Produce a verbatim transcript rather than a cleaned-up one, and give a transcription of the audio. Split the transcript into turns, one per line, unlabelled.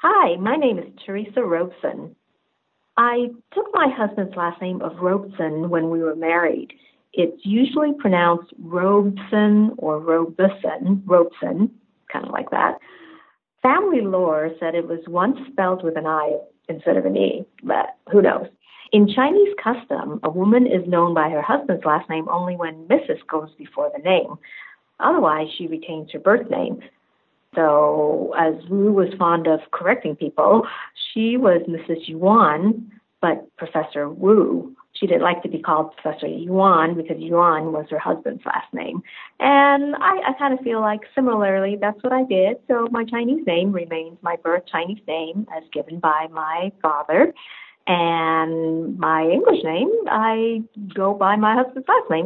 Hi, my name is Teresa Robeson. I took my husband's last name of Robeson when we were married. It's usually pronounced Robeson or Robeson, Robeson, kind of like that. Family lore said it was once spelled with an I instead of an E, but who knows? In Chinese custom, a woman is known by her husband's last name only when Missus goes before the name. Otherwise, she retains her birth name. So, as Wu was fond of correcting people, she was Missus Yuan, but Professor Wu. She didn't like to be called Professor Yuan because Yuan was her husband's last name. And I, I kind of feel like similarly, that's what I did. So my Chinese name remains my birth Chinese name as given by my father. And my English name, I go by my husband's last name.